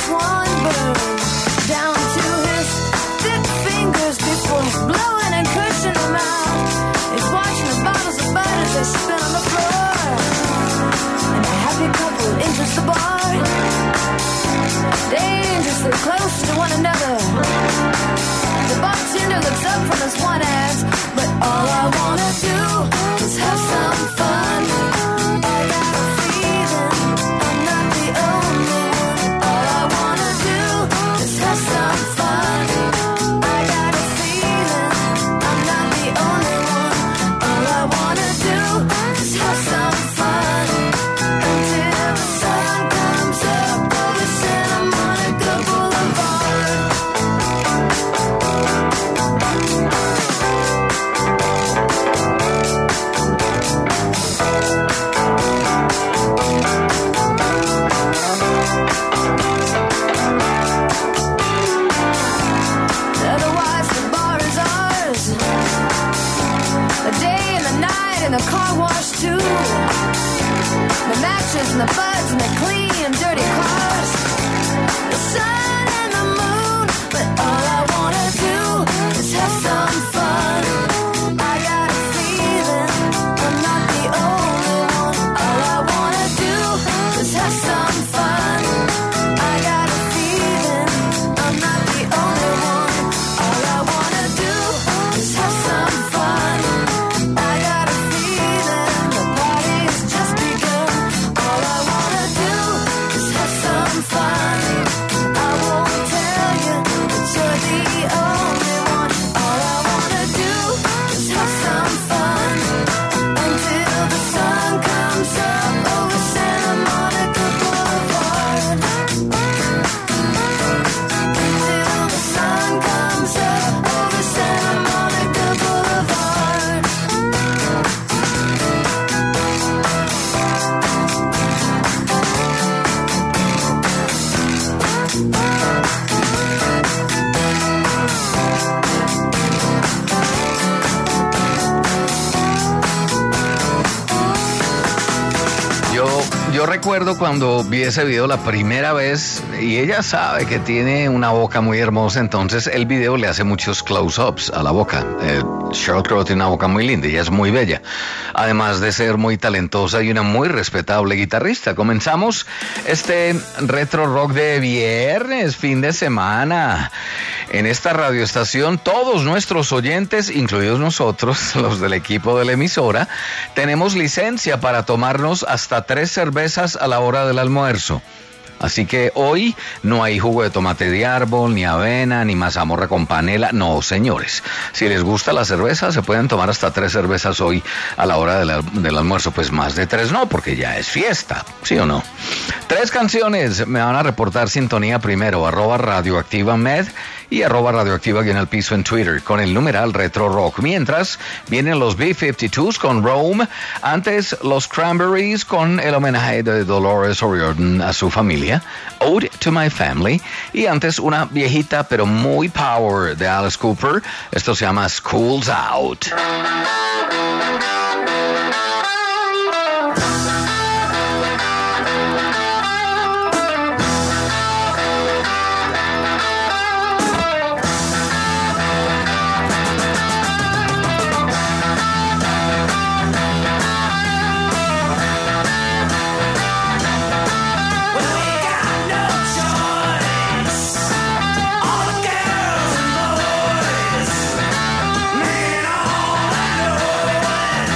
one burn down to his thick fingers before blowing and cursing them out. He's watching the bottles of bud as they spin on the floor, and a happy couple enters the bar, dangerously close to one another. The bartender looks up from his one ass, but all I wanna do is have some fun. I got a feeling I'm not the only one. All I wanna do is have some fun. I got a feeling I'm not the only one. All I wanna do is have some fun until the sun comes up over Santa Monica Boulevard. Otherwise the bar is ours, the day and the night and the car wash too. The matches and the buds and the clean and dirty cars, the sun and the moon, but all I wanna do is have some fun. I got a feeling I'm not the only one. All I wanna do is have some fun. I got a feeling I'm not the only one. All I wanna do is have some fun. I got a feeling the party's just begun. All I wanna do is have some fun. I won't tell you that you're the only one. All I wanna do is have some fun until the sun comes up over Santa Monica Boulevard. Until the sun comes up over Santa Monica Boulevard. Yo recuerdo cuando vi ese video la primera vez, y ella sabe que tiene una boca muy hermosa, entonces el video le hace muchos close-ups a la boca. Sheryl Crow tiene una boca muy linda y es muy bella, además de ser muy talentosa y una muy respetable guitarrista. Comenzamos este retro rock de viernes, fin de semana. En esta radioestación, todos nuestros oyentes, incluidos nosotros, los del equipo de la emisora, tenemos licencia para tomarnos hasta 3 cervezas a la hora del almuerzo. Así que hoy no hay jugo de tomate de árbol, ni avena, ni mazamorra con panela. No, señores. Si les gusta la cerveza, se pueden tomar hasta 3 cervezas hoy a la hora del almuerzo. Pues más de 3 no, porque ya es fiesta. ¿Sí o no? 3 canciones me van a reportar sintonía primero. @radioactivamed y @radioactiva aquí en el piso en Twitter con el numeral Retro Rock. Mientras vienen los B-52s con Rome. Antes los Cranberries con el homenaje de Dolores O'Riordan a su familia. Ode to My Family. Y antes una viejita pero muy power de Alice Cooper. Esto se llama School's Out. Man, all I know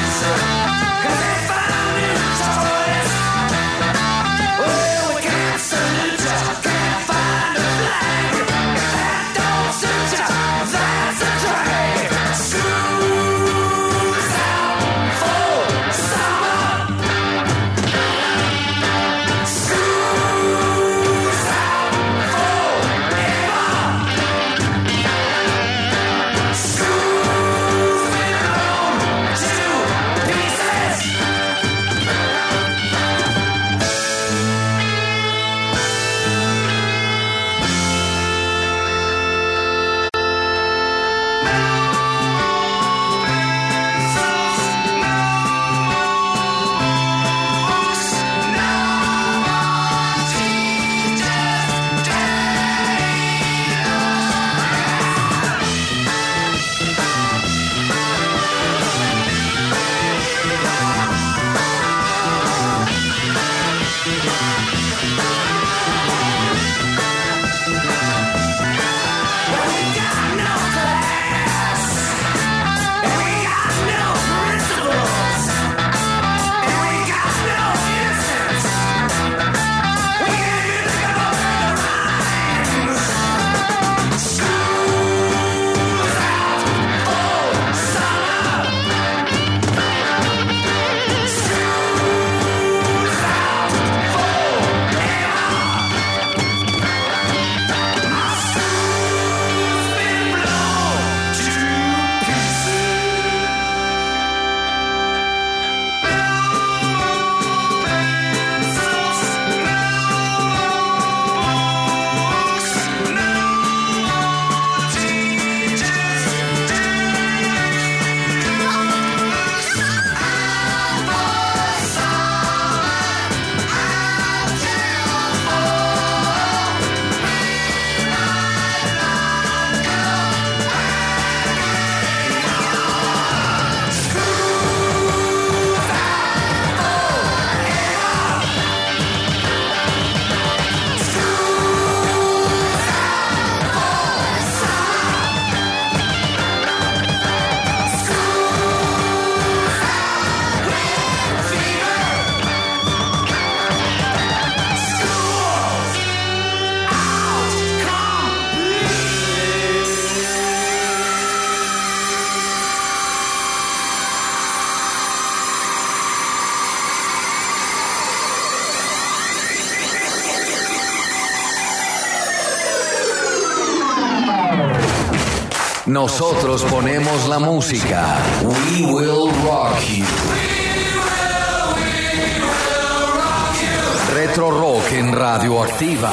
Nosotros ponemos la música. We will rock you. Retro Rock en Radioactiva.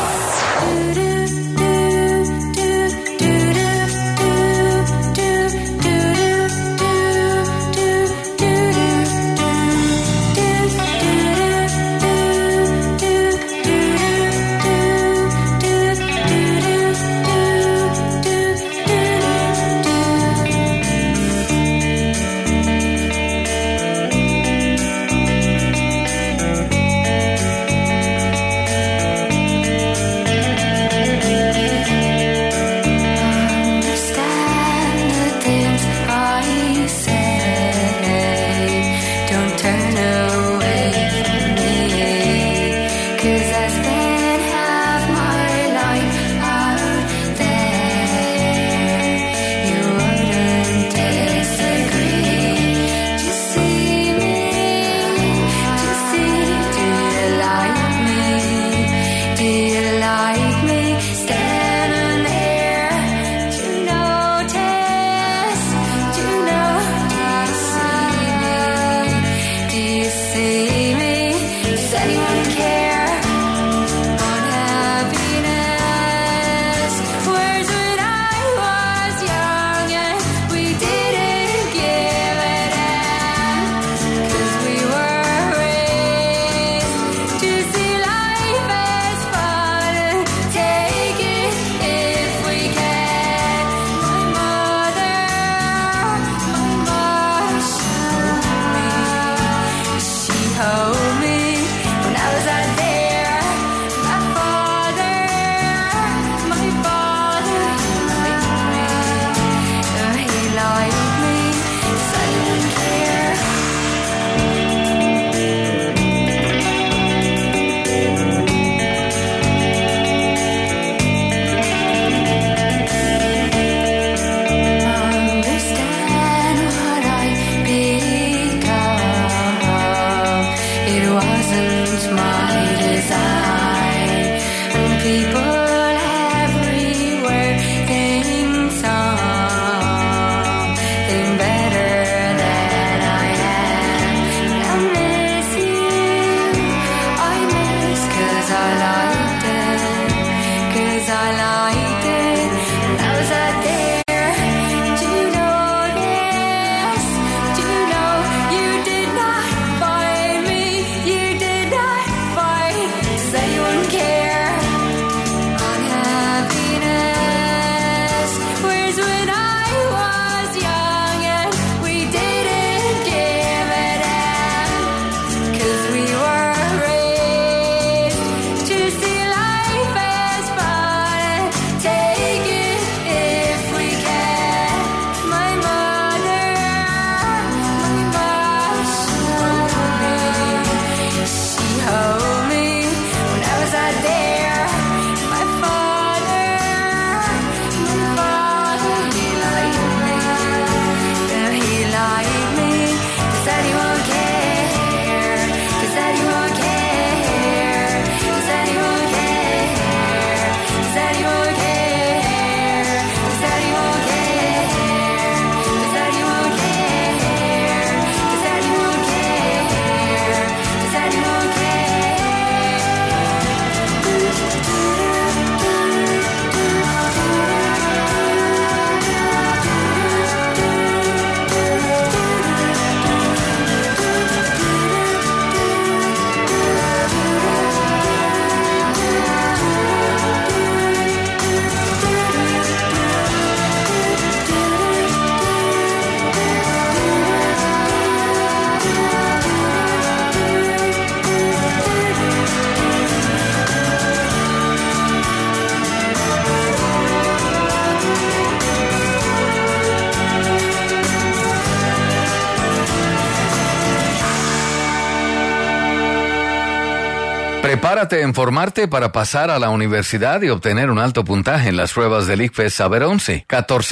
Prepárate en formarte para pasar a la universidad y obtener un alto puntaje en las pruebas del ICFES Saber 11.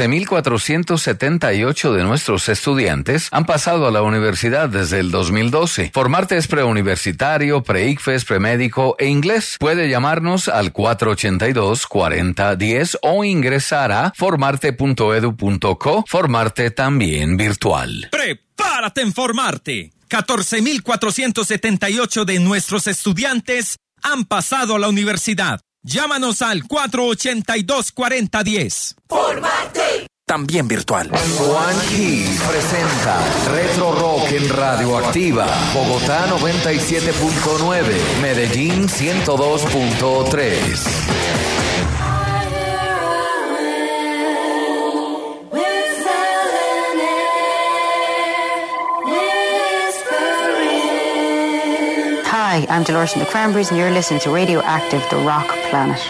14,478 de nuestros estudiantes han pasado a la universidad desde el 2012. Formarte es preuniversitario, pre-ICFES, premédico e inglés. Puede llamarnos al 482-4010 o ingresar a formarte.edu.co. Formarte también virtual. ¡Prepárate en formarte! 14,478 de nuestros estudiantes han pasado a la universidad. Llámanos al 482-4010. ¡Formarte! También virtual. Juan G presenta Retro Rock en Radioactiva. Bogotá 97.9, Medellín 102.3. Hi, I'm Dolores from the Cranberries, and you're listening to Radioactive, the Rock Planet.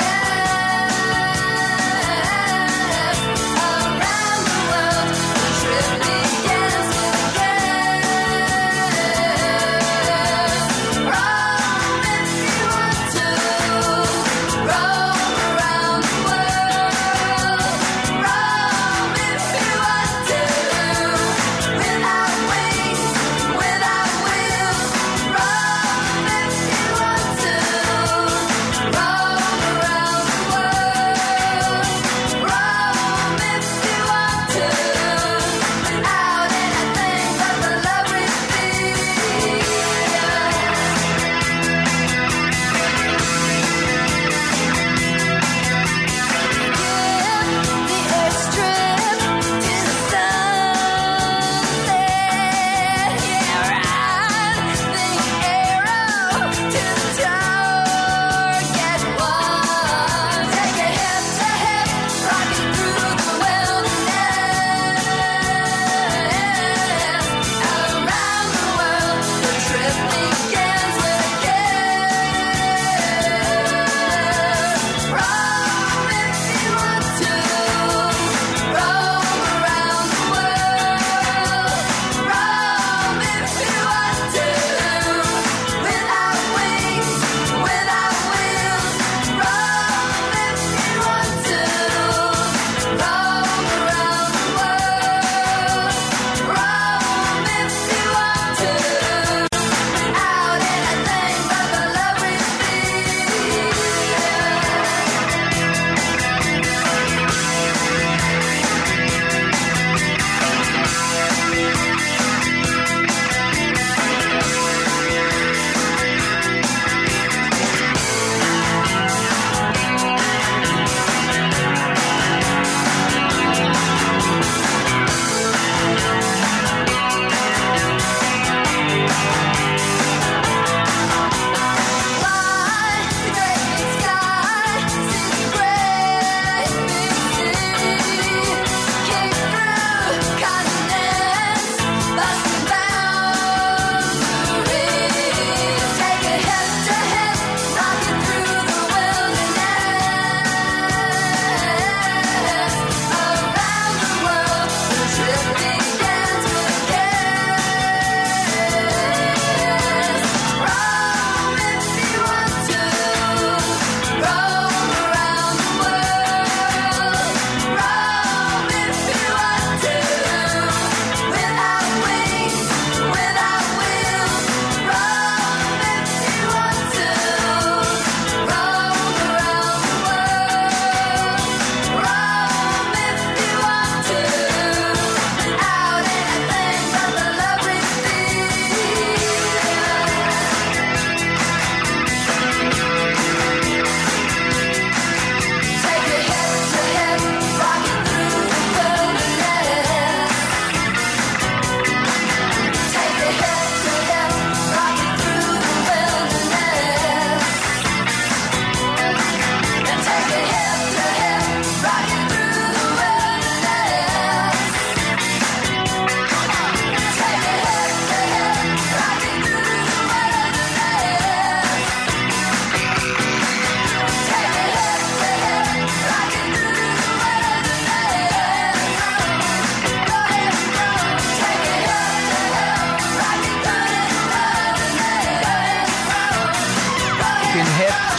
Around the world,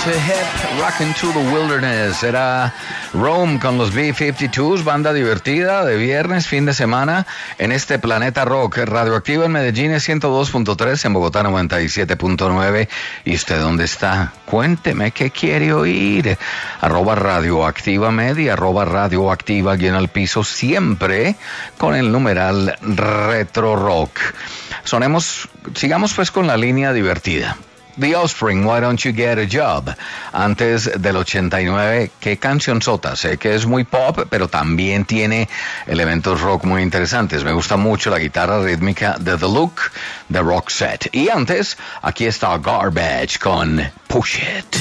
to hip, rockin' to the wilderness. Era Rome con los B-52s, banda divertida de viernes, fin de semana, en este Planeta Rock. Radioactiva en Medellín es 102.3, en Bogotá 97.9. ¿Y usted dónde está? Cuénteme qué quiere oír. @radioactiva media, @radioactiva guión al piso, siempre con el numeral Retro Rock. Sigamos pues con la línea divertida. The Offspring, Why Don't You Get a Job? Antes del 89, qué cancionzota. Sé que es muy pop, pero también tiene elementos rock muy interesantes. Me gusta mucho la guitarra rítmica de The Look, de Roxette. Y antes, aquí está Garbage con Push It.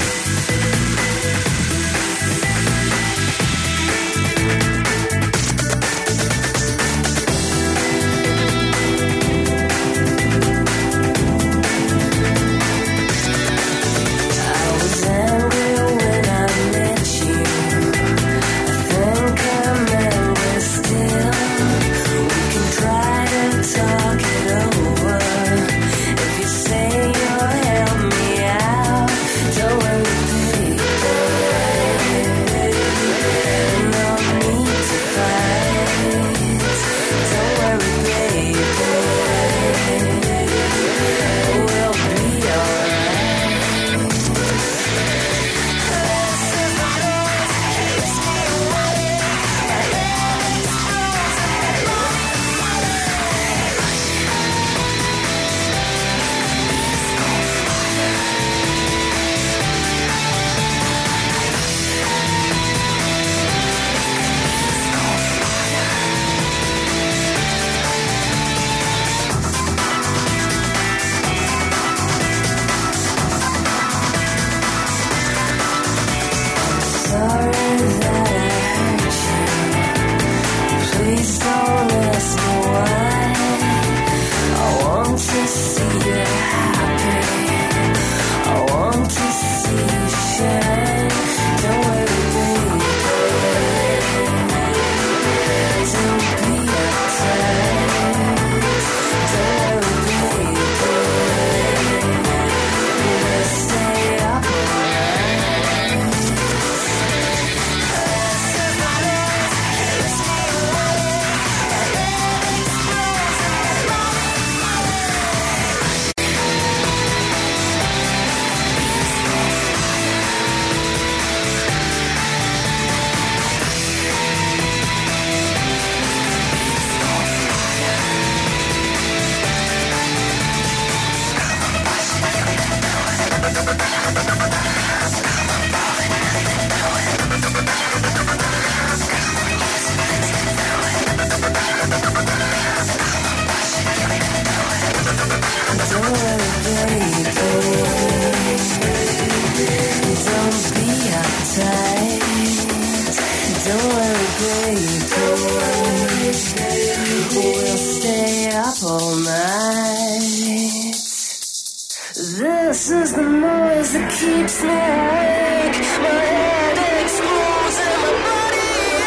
This is the noise that keeps me awake. My head explodes and my body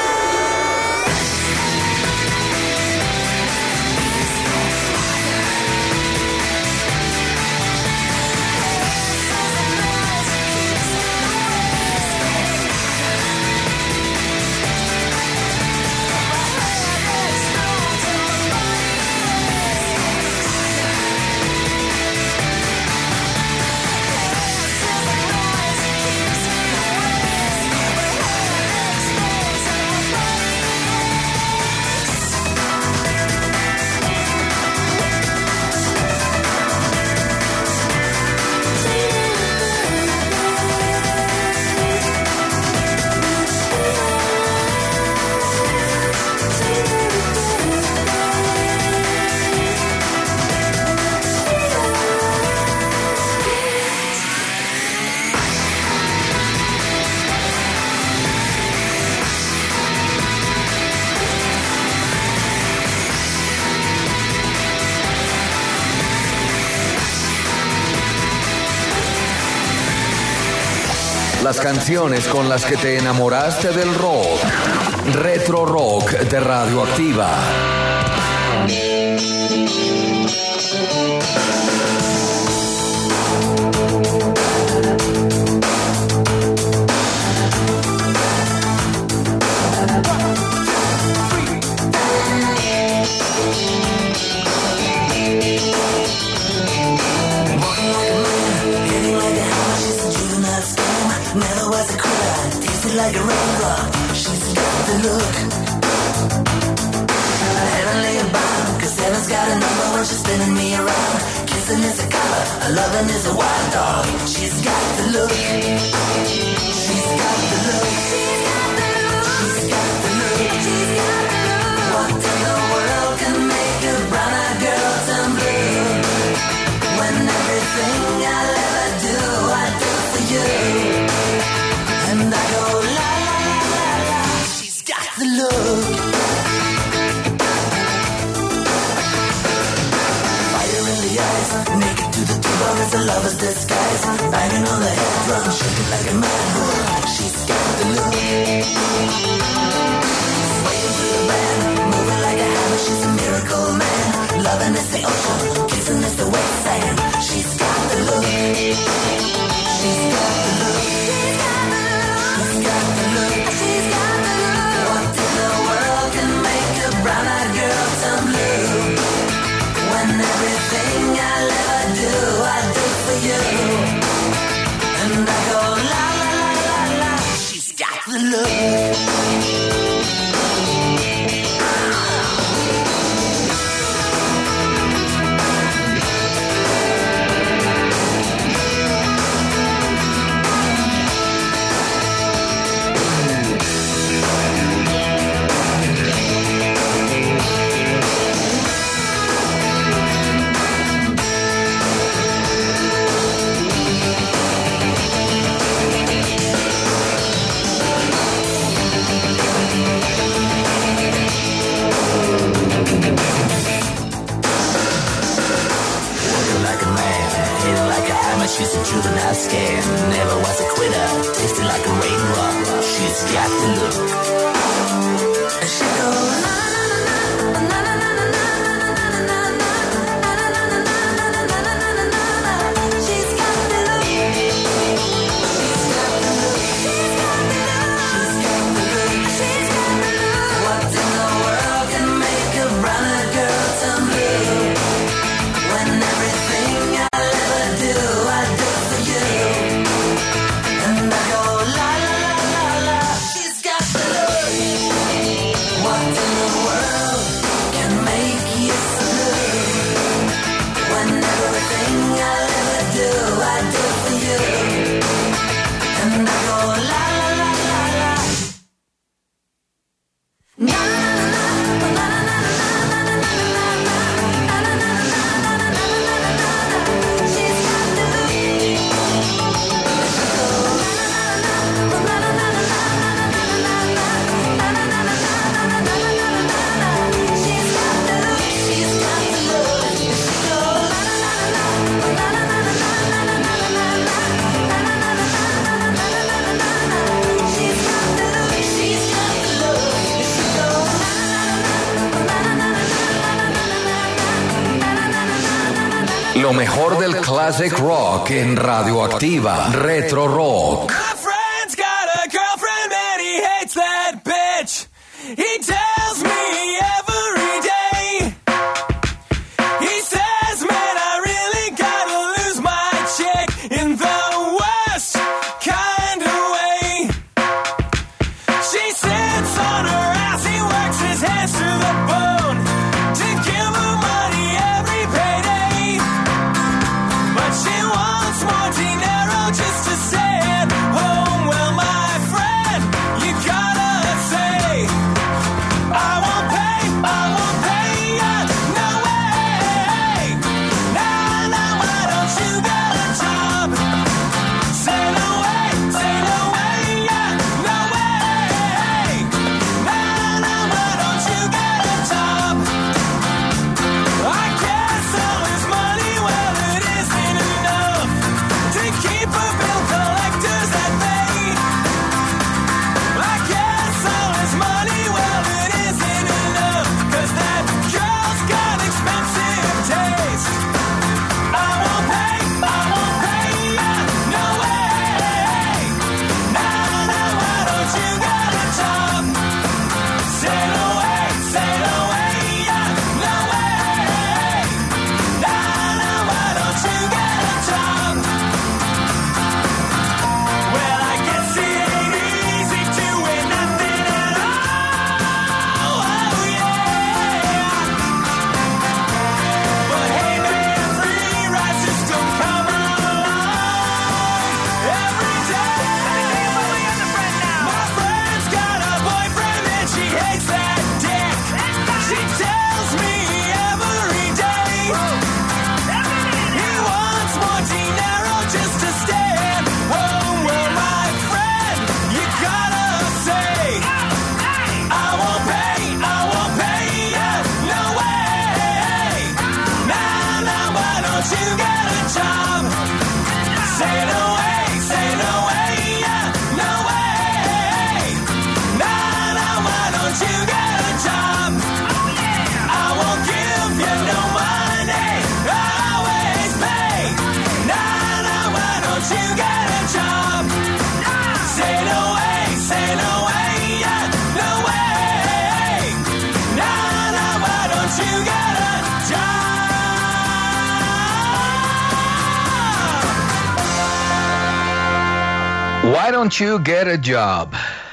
Las canciones con las que te enamoraste del rock. Retro Rock de Radioactiva. like a raindrop. She's got the look. Heavenly bound, 'cause heaven's got a number when she's spinning me around. Kissing is a color, a loving is a wild dog. She's got the look. She's got the look. She's got the look. She's got the look. She's got the look. What in the world can make a brown-eyed girl turn blue? When everything I'll ever do, I do for you. And I go la la la la la. She's got the look. Fire in the eyes, naked to the tuba is a lover's disguise. Banging on the head drum, shaking like a mad bull. She's got the look. Swaying through the band, moving like a hammer. She's a miracle man. Loving is the ocean, kissing is the wet sand. She's got the look. She's got the look. She's got the look. She's got the look. She's got the look. What in the world can make a brown-eyed girl turn blue? When everything I'll ever do, I do for you. And I go la la la la la. She's got the look. She's a juvenile scam, never was a quitter, tasted like a raindrop. She's got the look. And she goes na na na na na na na na na na na. She's got the look. She's got the look. She's got the look. She's got the look. What in the world can make a brown-eyed girl turn blue? When everything I'll ever do, I do for you. And I go la la la la la. She's got the look. What in the world can make you so blue? When everything I'll ever do, I do for you. And I go la la la la la. Na na na na na na na na na na. She's got the look. Lo mejor del classic rock en Radioactiva. Retro Rock. My friend's got a girlfriend and he hates that bitch. He tells me every day. He says, man, I really gotta lose my chick in the worst kind of way. She sits on her ass, he works his hands to the bone to give her money every payday. But she wants more dinero just to stay at home. Well, my friend, you gotta say, don't you get a job? Say no way, yeah, no way. Nah, nah, why don't you get a job? I won't give you no money, I'll always pay. Nah, nah, why don't you get a job? Say no way, yeah, no way. Nah, nah, why don't you get a job? Why don't you get a job?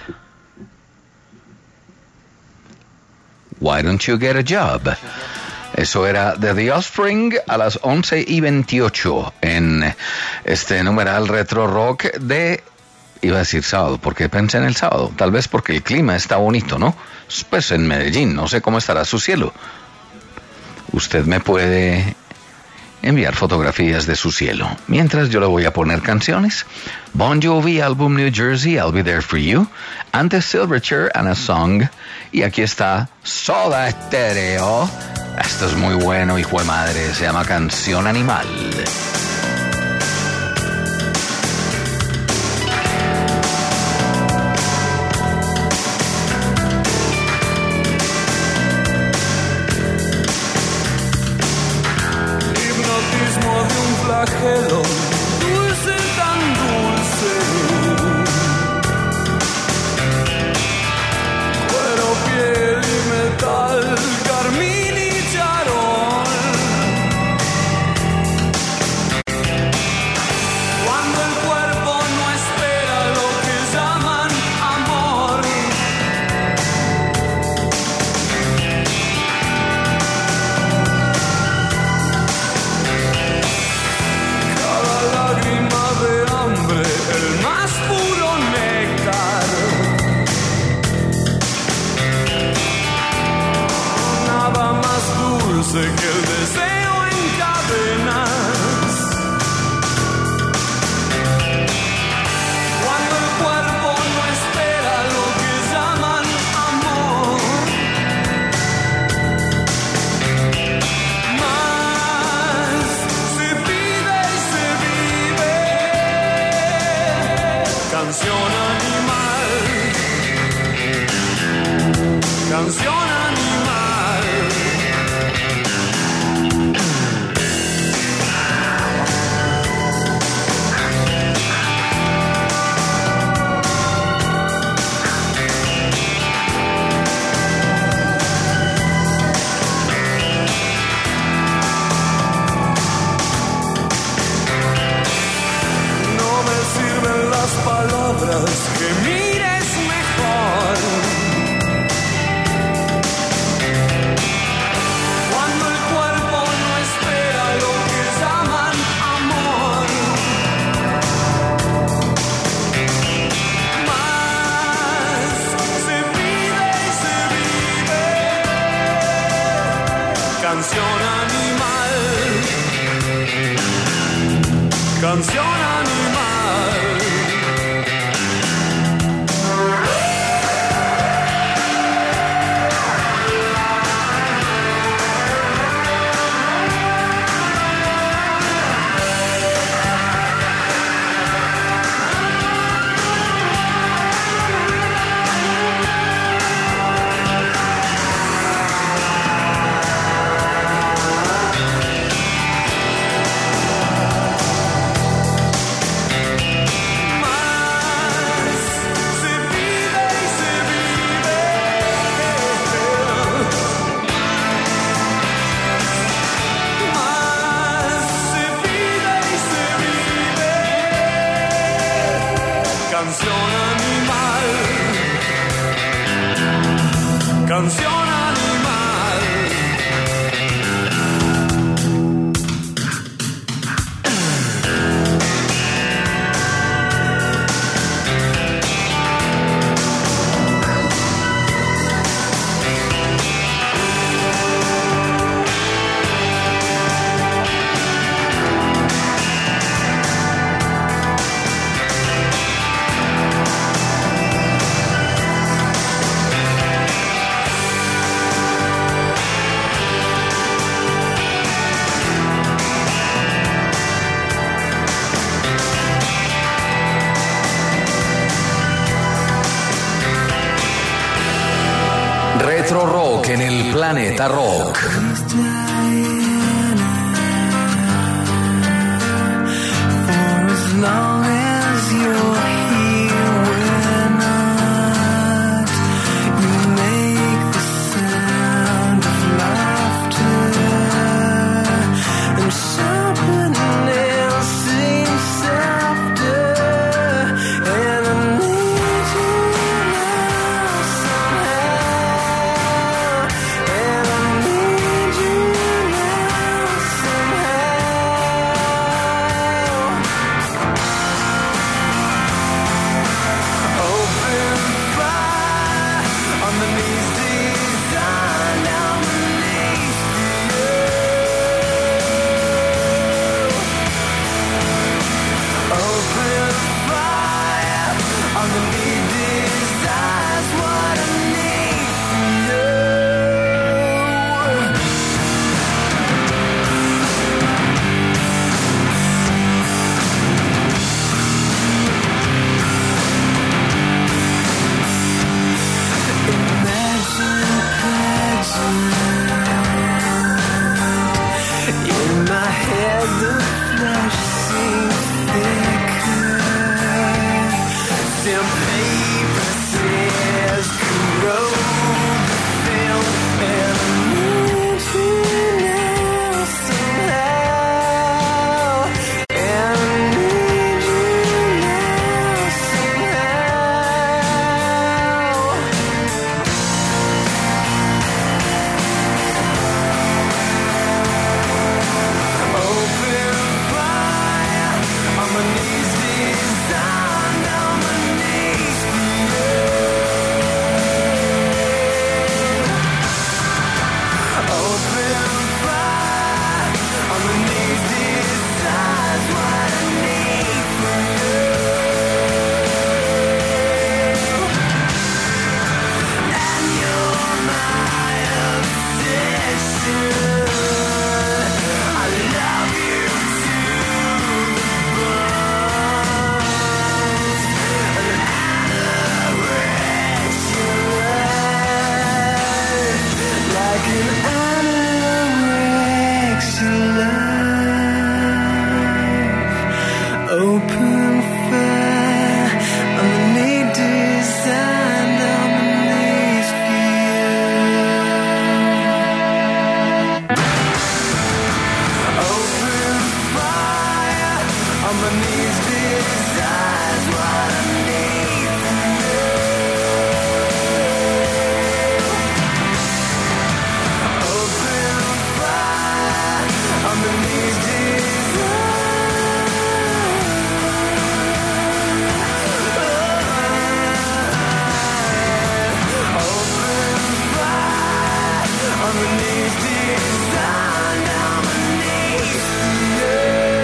Why don't you get a job? Eso era de The Offspring a las 11:28 en este numeral retro rock de, iba a decir sábado, porque pensé en el sábado, tal vez porque el clima está bonito, ¿no? Pues en Medellín, no sé cómo estará su cielo. Usted me puede enviar fotografías de su cielo. Mientras yo le voy a poner canciones. Bon Jovi, álbum New Jersey, I'll Be There For You. Antes Silverchair and a Song. Y aquí está Soda Stereo. Esto es muy bueno, hijo de madre. Se llama Canción Animal. Hipnotismo de un flagelo, dulce tan dulce. Cuero, piel y metal, carmín y charol. Cuando el cuerpo no espera lo que llaman amor. Cada lágrima de hambre, el más puro néctar. Nada más dulce que el deseo en cadenas. Cuando el cuerpo no espera lo que llaman amor. Más se pide y se vive. Canción animal. Canción animal. No me sirven las palabras, que mires mejor. Cuando el cuerpo no espera lo que llaman amor. Más se pide y se vive. Canción animal. Canción animal. Más se pide y se vive. Más se pide y se vive. Canción animal. Canción animal. Retro Rock en el Planeta Rock. As long as you're here, we're not. You make the sound of laughter, and someone else seems softer. And I need you now somehow, and I need you now somehow. Open fire underneath design underneath you. Open fire underneath designs what I need from you. In my head the flesh seems thicker. Some paper says corrode the film, and I need you now somehow, and I need you now somehow. Open fire on my knees, designed on my knees for you. Open fire on my knees, designed what I need from you. And you're my obsession. I love you to the bones, an anorexic love, like an anorexic love. Open fire underneath designed underneath for you. Open fire on my knees, desires what I need from you. Open fire on my knees, Open fire on my knees, designed on my knees for you.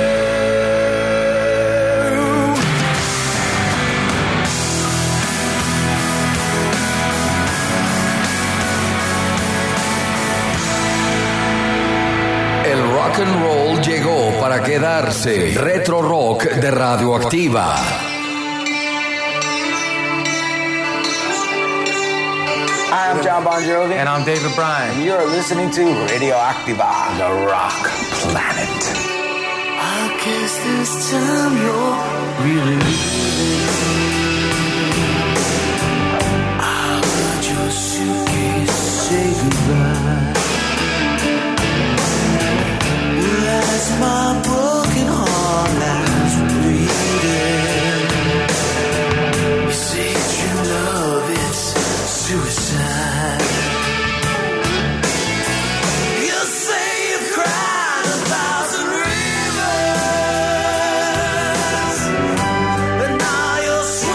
El rock and roll llegó para quedarse. Retro Rock de Radioactiva. Hi, I'm John Bon Jovi. And I'm David Bryan. You're listening to Radioactiva, the rock planet. I guess this time you're really leaving. I heard your suitcase say goodbye. As my broken heart lies bleeding, you say true love, it's suicide. You say you've cried 1,000 rivers, and now you're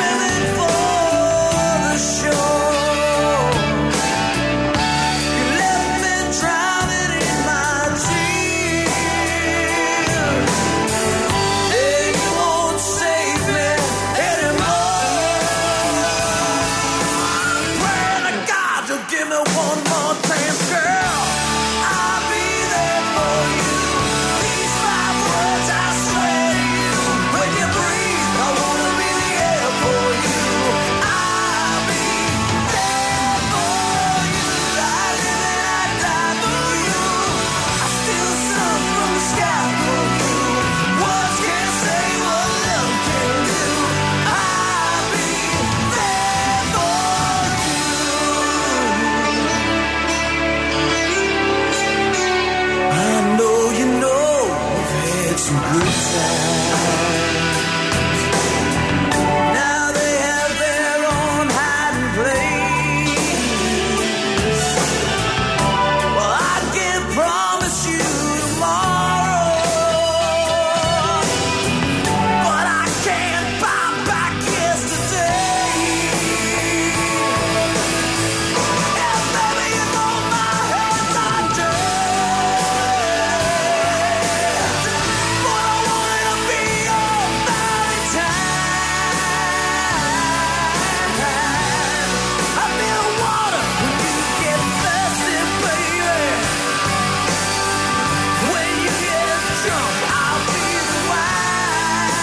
Now they have their own hiding place. Well, I can't promise you tomorrow, but I can't buy back yesterday. And baby, you know my hands are dirty, but I wanna be your Valentine. I'll be the water when you get thirsty, baby. When you get drunk, I'll be the wine.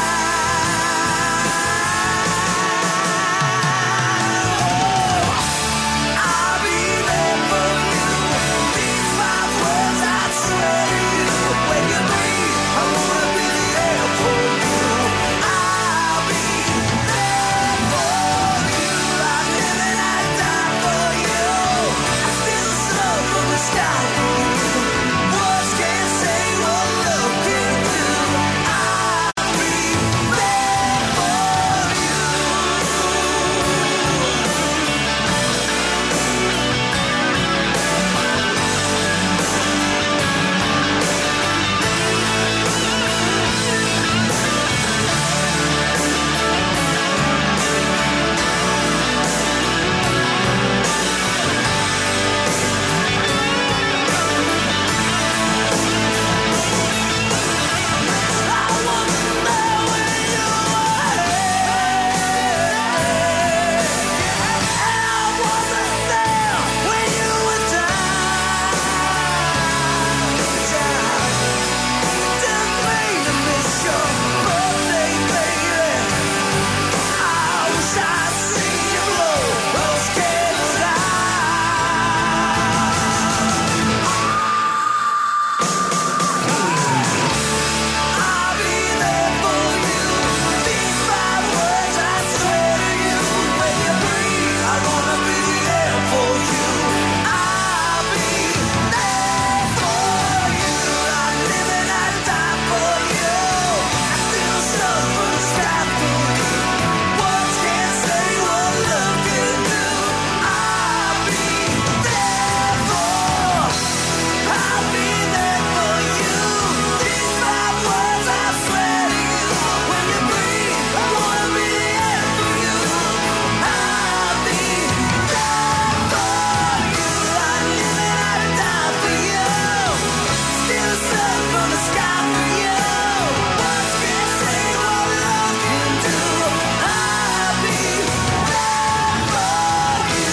I'll be there for you. These my words, I swear to you. When you breathe, I wanna be the air for you. I'll be there for you. I live and I die for you. I still serve from the sky for you. Words can't say what love can do. I'll be there for you. I wasn't there when you were here, and I wasn't there when you were down. Didn't mean to miss your birthday, baby. I wish I'd seen you blow those candles out. I'll be there for you. These my words, I swear to you. When you breathe, I'm gonna be the air for you. I'll be there for you. I live and I die for you. I still serve from the sky for you. Words can't say what love can do. I'll be there for. I'll be there for you. These my words, I swear to you. When you breathe, I wanna be the air for you. I'll be there for you. I live and I die for you. Still serve from the sky for you. Words can't say what love can do. I'll be there for you.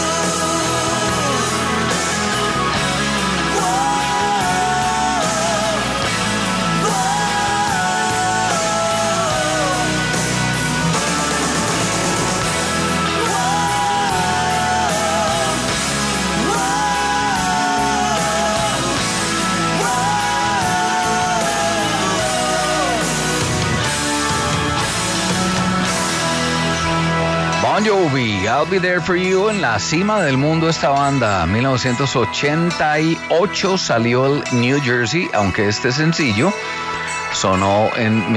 Bon Jovi, I'll Be There For You, en la cima del mundo esta banda. 1988 salió el New Jersey, aunque este sencillo sonó en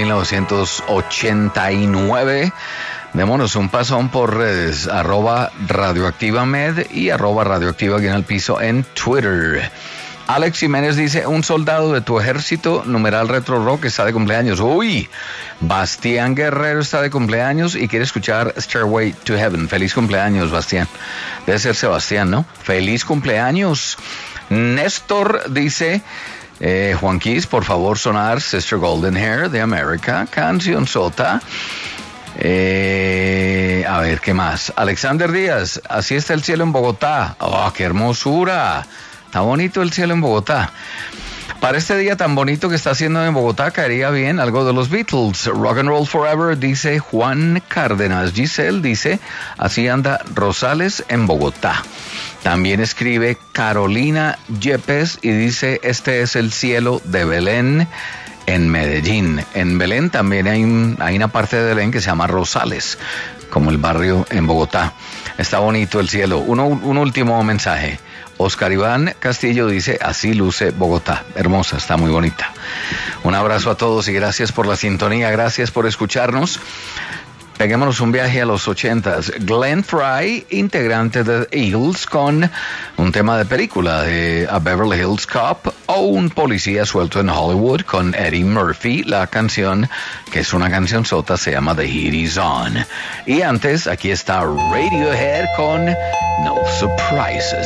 1989. Démonos un pasón por redes, @radioactivamed y @radioactiva_piso en Twitter. Alex Jiménez dice, un soldado de tu ejército, numeral Retro Rock, está de cumpleaños. Uy, Bastián Guerrero está de cumpleaños y quiere escuchar Stairway to Heaven. Feliz cumpleaños, Bastián. Debe ser Sebastián, ¿no? Feliz cumpleaños. Néstor dice, Juan Quis, por favor sonar Sister Golden Hair de América, canción sota. A ver, ¿qué más? Alexander Díaz, así está el cielo en Bogotá. ¡Oh, qué hermosura! Está bonito el cielo en Bogotá. Para este día tan bonito que está haciendo en Bogotá, caería bien algo de los Beatles. Rock and Roll Forever, dice Juan Cárdenas. Giselle dice, así anda Rosales en Bogotá. También escribe Carolina Yepes y dice, este es el cielo de Belén en Medellín. En Belén también hay una parte de Belén que se llama Rosales, como el barrio en Bogotá. Está bonito el cielo. Un último mensaje. Oscar Iván Castillo dice, así luce Bogotá. Hermosa, está muy bonita. Un abrazo a todos y gracias por la sintonía, gracias por escucharnos. Peguémonos un viaje a los 80s. Glenn Frey, integrante de Eagles, con un tema de película de A Beverly Hills Cop o un policía suelto en Hollywood con Eddie Murphy. La canción, que es una canción sota, se llama The Heat Is On. Y antes, aquí está Radiohead con No Surprises.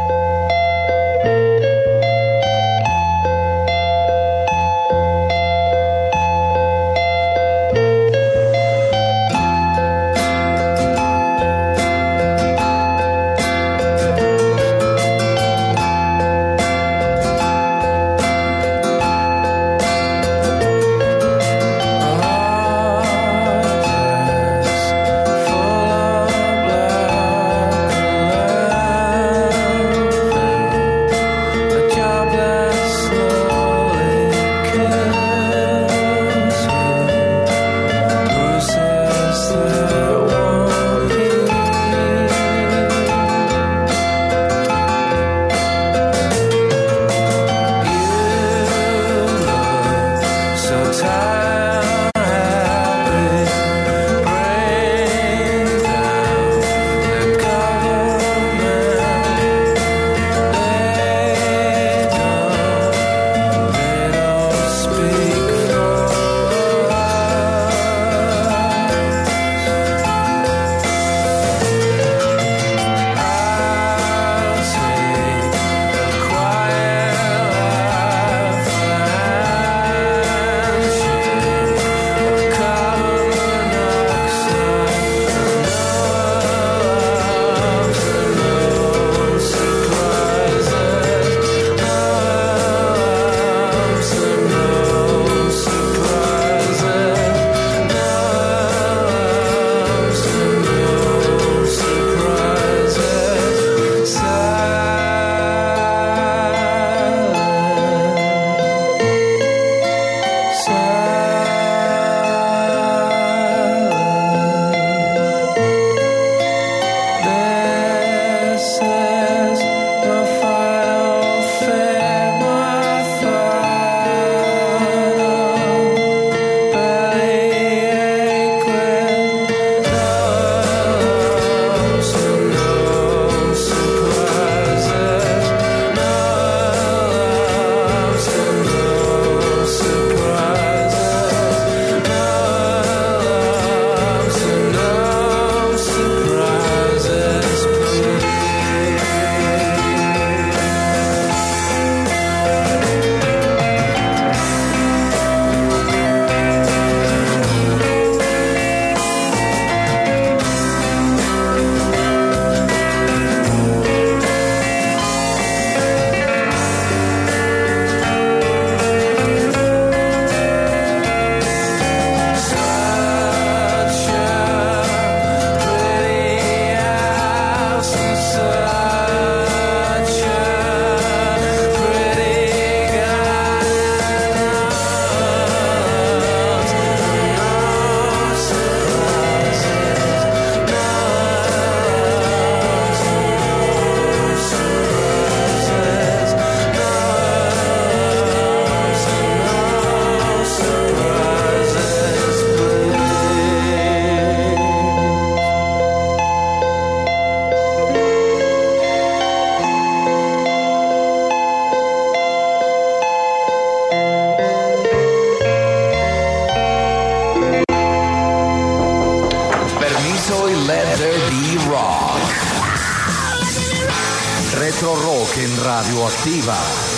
Retro Rock en Radioactiva.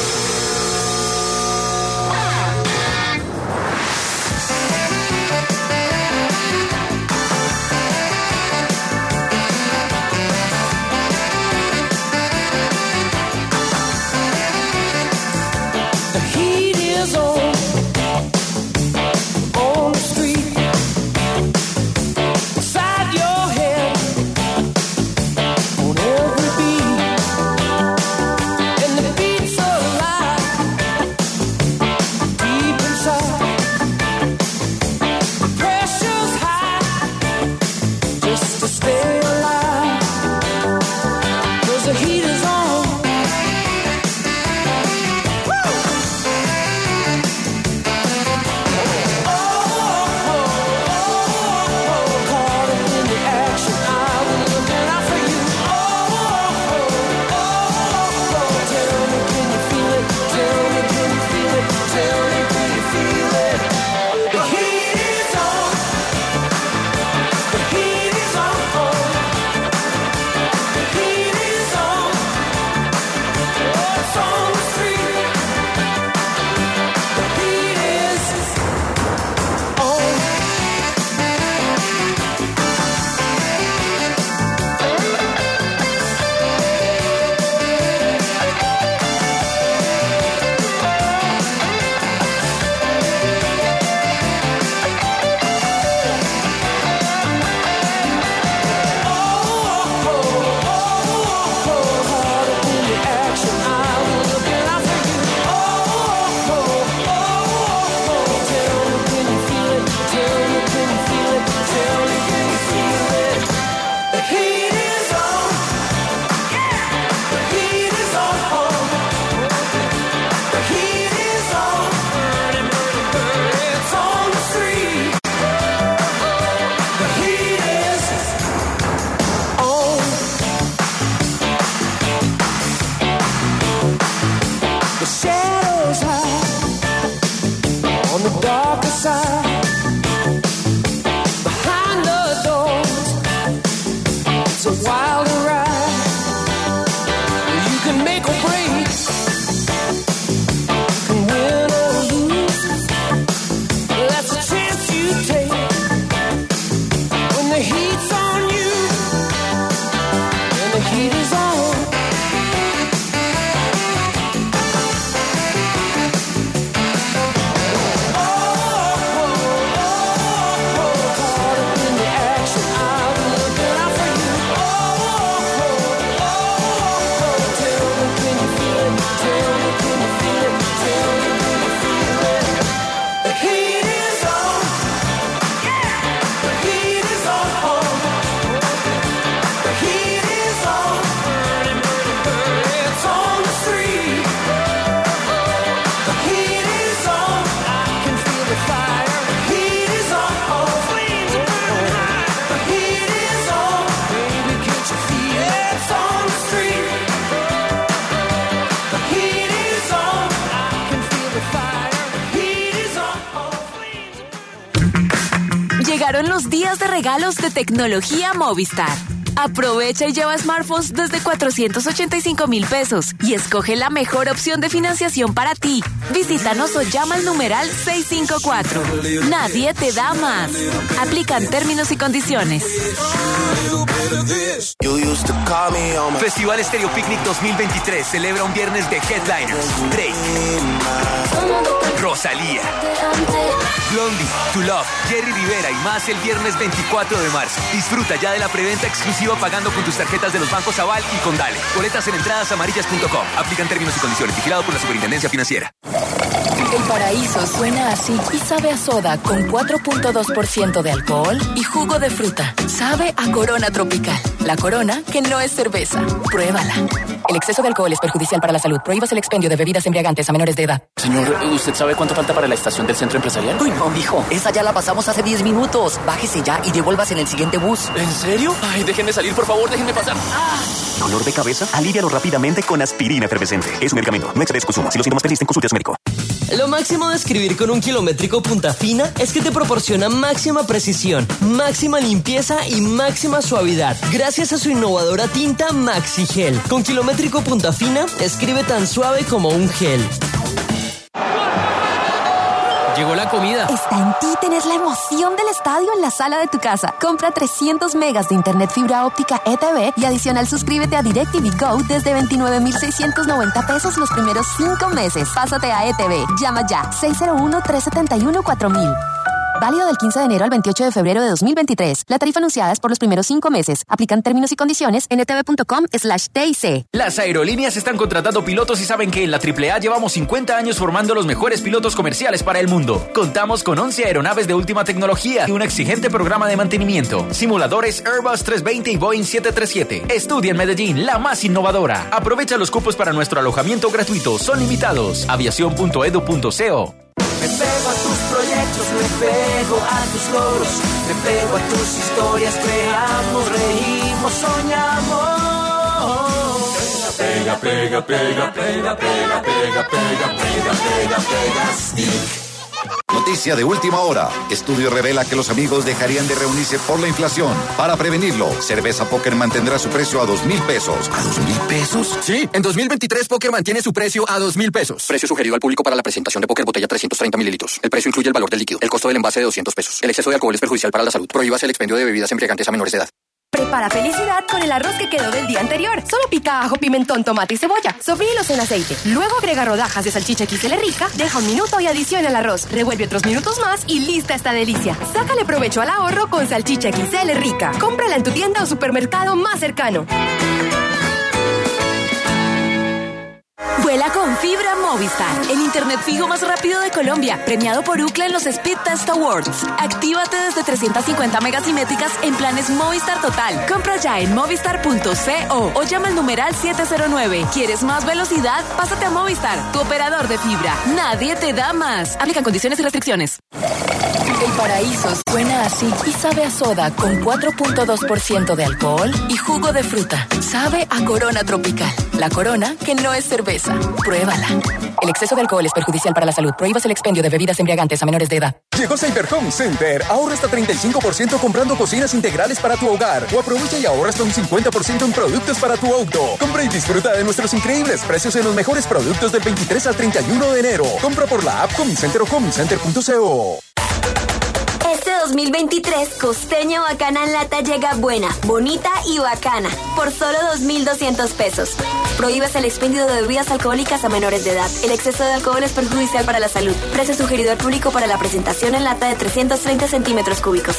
The heat is on the street, inside your head, on every beat, and the beats of side. Behind the doors, it's a wild ride. You can make or break, you can win or lose. That's a chance you take when the heat's on you and the heat is on. Llegaron los días de regalos de tecnología Movistar. Aprovecha y lleva smartphones desde 485,000 pesos y escoge la mejor opción de financiación para ti. Visítanos o llama al numeral 654. Nadie te da más. Aplican términos y condiciones. Festival Estéreo Picnic 2023 celebra un viernes de headliners. Drake, Rosalía, Blondie, To Love, Jerry Rivera y más el viernes 24 de marzo. Disfruta ya de la preventa exclusiva pagando con tus tarjetas de los bancos Aval y Condale. Boletas en entradasamarillas.com. Aplican términos y condiciones. Vigilado por la Superintendencia Financiera. El paraíso suena así y sabe a soda con 4.2% de alcohol y jugo de fruta. Sabe a Corona Tropical. La Corona que no es cerveza. Pruébala. El exceso de alcohol es perjudicial para la salud. Prohíbas el expendio de bebidas embriagantes a menores de edad. Señor, ¿usted sabe cuánto falta para la estación del centro empresarial? Uy, no, mijo. Esa ya la pasamos hace 10 minutos. Bájese ya y devuélvase en el siguiente bus. ¿En serio? Ay, déjenme salir, por favor, déjenme pasar. ¿Dolor de cabeza? Alívialo rápidamente con aspirina efervescente. Es un medicamento. No excedes consumo. Si los síntomas persisten, consulte a su médico. Lo máximo de escribir con un kilométrico punta fina es que te proporciona máxima precisión, máxima limpieza y máxima suavidad, gracias a su innovadora tinta Maxi Gel. Con kilométrico punta fina, escribe tan suave como un gel. Llegó la comida. Está en ti tener la emoción del estadio en la sala de tu casa. Compra 300 megas de internet fibra óptica ETV y adicional suscríbete a DirecTV Go desde 29,690 pesos los primeros 5 meses. Pásate a ETV. Llama ya. 601-371-4000. Válido del 15 de enero al 28 de febrero de 2023. La tarifa anunciada es por los primeros 5 meses. Aplican términos y condiciones en etv.com/TIC. Las aerolíneas están contratando pilotos y saben que en la AAA llevamos 50 años formando los mejores pilotos comerciales para el mundo. Contamos con 11 aeronaves de última tecnología y un exigente programa de mantenimiento. Simuladores Airbus 320 y Boeing 737. Estudia en Medellín, la más innovadora. Aprovecha los cupos para nuestro alojamiento gratuito. Son limitados. Aviación.edu.co. Me pego a tus proyectos, me pego a tus logros, me pego a tus historias, creamos, reímos, soñamos. Pega, pega, pega, pega, pega, pega, pega, pega, pega, pega, stick. Noticia de última hora. Estudio revela que los amigos dejarían de reunirse por la inflación. Para prevenirlo, Cerveza Póker mantendrá su precio a 2,000 pesos. ¿A 2,000 pesos? Sí, en 2023 Póker mantiene su precio a 2,000 pesos. Precio sugerido al público para la presentación de Póker botella 330 mililitros. El precio incluye el valor del líquido. El costo del envase de 200 pesos. El exceso de alcohol es perjudicial para la salud. Prohíbase el expendio de bebidas embriagantes a menores de edad. Prepara felicidad con el arroz que quedó del día anterior. Solo pica ajo, pimentón, tomate y cebolla. Sofríelos en aceite. Luego agrega rodajas de salchicha XL rica, deja un minuto y adiciona el arroz. Revuelve otros minutos más y lista esta delicia. Sácale provecho al ahorro con salchicha XL rica. Cómprala en tu tienda o supermercado más cercano. Vuela con fibra Movistar, el internet fijo más rápido de Colombia, premiado por UCLA en los Speed Test Awards. Actívate desde 350 megasimétricas en planes Movistar Total. Compra ya en movistar.co o llama al numeral 709. ¿Quieres más velocidad? Pásate a Movistar, tu operador de fibra. Nadie te da más. Aplican condiciones y restricciones. El paraíso suena así y sabe a soda con 4.2% de alcohol y jugo de fruta. Sabe a Corona Tropical. La Corona que no es cerveza. Pruébala. El exceso de alcohol es perjudicial para la salud. Prohíbas el expendio de bebidas embriagantes a menores de edad. Llegó Cyber Home Center. Ahorra hasta 35% comprando cocinas integrales para tu hogar. O aprovecha y ahorra hasta un 50% en productos para tu auto. Compra y disfruta de nuestros increíbles precios en los mejores productos del 23 al 31 de enero. Compra por la app Home Center o homecenter.co. Este 2023, Costeña Bacana en lata llega buena, bonita y bacana, por solo 2.200 pesos. Prohíbes el expendio de bebidas alcohólicas a menores de edad. El exceso de alcohol es perjudicial para la salud. Precio sugerido al público para la presentación en lata de 330 centímetros cúbicos.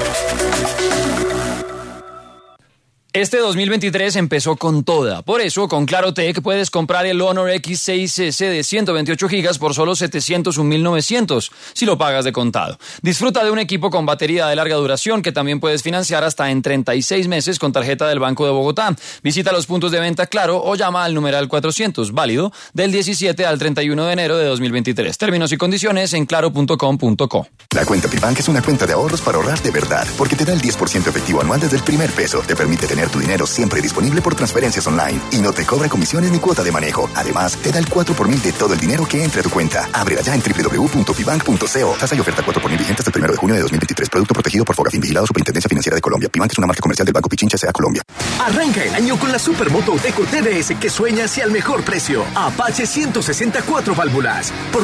Este 2023 empezó con toda. Por eso, con Clarotec puedes comprar el Honor X6S de 128 GB por solo $701,900 si lo pagas de contado. Disfruta de un equipo con batería de larga duración que también puedes financiar hasta en 36 meses con tarjeta del Banco de Bogotá. Visita los puntos de venta Claro o llama al numeral 400, válido del 17 al 31 de enero de 2023. Términos y condiciones en claro.com.co. La cuenta Pibank es una cuenta de ahorros para ahorrar de verdad, porque te da el 10% efectivo anual desde el primer peso. Te permite tener tu dinero siempre disponible por transferencias online y no te cobra comisiones ni cuota de manejo. Además, te da el 4 por mil de todo el dinero que entre a tu cuenta. Ábrela ya en www.pibank.co. Tasa y oferta 4 por mil vigente hasta el 1 de junio de 2023. Producto protegido por Fogafín, vigilado Superintendencia Financiera de Colombia. Pibank es una marca comercial del Banco Pichincha S.A. Colombia. Arranca el año con la Supermoto Auteco TDS que sueña hacia el mejor precio. Apache 164 válvulas por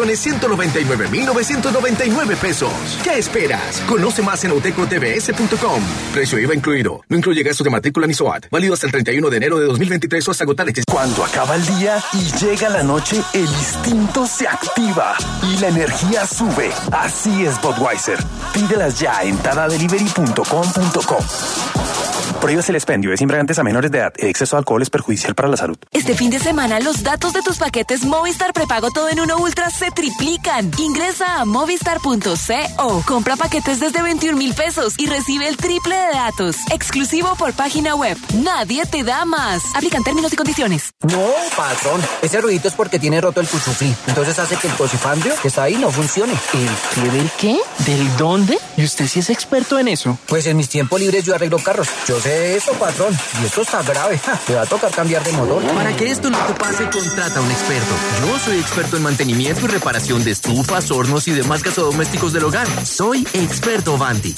9.199.999 pesos. ¿Qué esperas? Conoce más en autecotbs.com. Precio IVA incluido. No incluye gastos de matrícula ni SOAT. Válido hasta el 31 de enero de 2023 o hasta agotar el... Cuando acaba el día y llega la noche, el instinto se activa y la energía sube. Así es Budweiser. Pídelas ya en tadadelivery.com.co. Prohíbes el expendio de embriagantes a menores de edad. El exceso de alcohol es perjudicial para la salud. Este fin de semana, los datos de tus paquetes Movistar Prepago Todo en Uno Ultra se triplican. Ingresa a movistar.co. Compra paquetes desde 21,000 pesos y recibe el triple de datos. Exclusivo por página web. Nadie te da más. Aplican términos y condiciones. No, patrón. Ese ruidito es porque tiene roto el cuchuflí. Entonces hace que el cocifambio que está ahí no funcione. ¿El qué del qué? ¿Del dónde? ¿Y usted sí es experto en eso? Pues en mis tiempos libres yo arreglo carros. Yo sé eso, patrón. Y esto está grave. Te va a tocar cambiar de motor. Para que esto no te pase, contrata a un experto. Yo soy experto en mantenimiento y reparación de estufas, hornos y demás gasodomésticos del hogar. Soy experto Vanti.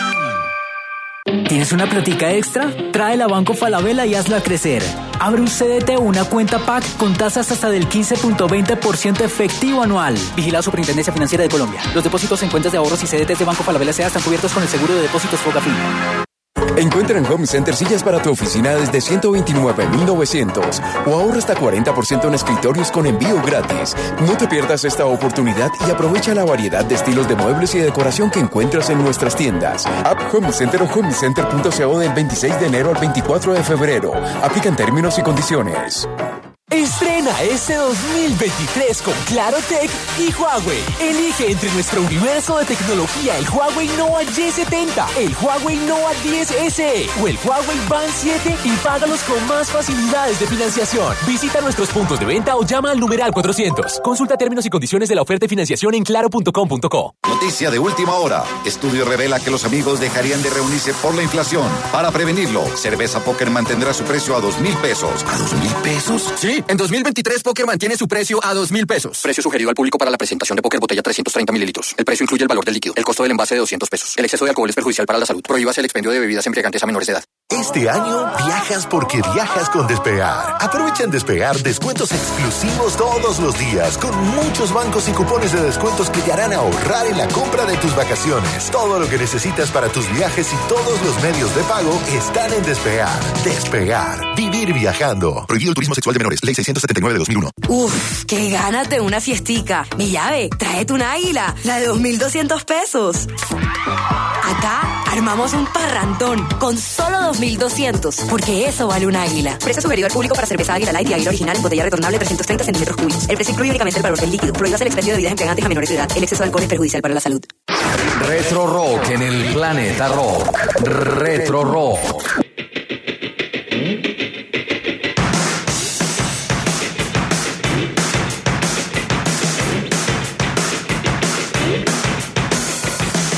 ¿Tienes una platica extra? Tráela a Banco Falabella y hazla crecer. Abre un CDT o una cuenta PAC con tasas hasta del 15.20% efectivo anual. Vigilado Superintendencia Financiera de Colombia. Los depósitos en cuentas de ahorros y CDTs de Banco Falabella S.A. están cubiertos con el seguro de depósitos Fogafín. Encuentra en Home Center sillas para tu oficina desde $129,900 o ahorra hasta 40% en escritorios con envío gratis. No te pierdas esta oportunidad y aprovecha la variedad de estilos de muebles y decoración que encuentras en nuestras tiendas. App Home Center o homecenter.co del 26 de enero al 24 de febrero. Aplican términos y condiciones. Estrena este 2023 con Clarotec y Huawei. Elige entre nuestro universo de tecnología el Huawei Nova Y70, el Huawei Nova 10 SE o el Huawei Band 7 y págalos con más facilidades de financiación. Visita nuestros puntos de venta o llama al numeral 400. Consulta términos y condiciones de la oferta de financiación en claro.com.co. Noticia de última hora. Estudio revela que los amigos dejarían de reunirse por la inflación. Para prevenirlo, Cerveza Póker mantendrá su precio a $2,000 pesos. ¿A $2,000 pesos? Sí. En 2023, Póker mantiene su precio a $2,000 pesos. Precio sugerido al público para la presentación de Póker botella 330 mililitros. El precio incluye el valor del líquido. El costo del envase de $200. El exceso de alcohol es perjudicial para la salud. Prohíbas el expendio de bebidas embriagantes a menores de edad. Este año viajas porque viajas con Despegar. Aprovecha en Despegar descuentos exclusivos todos los días, con muchos bancos y cupones de descuentos que te harán ahorrar en la compra de tus vacaciones. Todo lo que necesitas para tus viajes y todos los medios de pago están en Despegar. Despegar. Vivir viajando. Prohibido el turismo sexual de menores. Ley 679 de 2001. Uf, qué ganas de una fiestica. Mi llave, tráete un águila, la de 2.200 pesos. Acá armamos un parrandón con solo 2.200, porque eso vale un águila. Precio sugerido al público para cerveza Águila Light y Águila Original en botella retornable 330 centímetros cúbicos. El precio incluye únicamente el valor del líquido. Prohíbas el expendio de bebidas embriagantes a menores de edad. El exceso de alcohol es perjudicial para la salud. Retro Rock en el Planeta Rock. Retro Rock.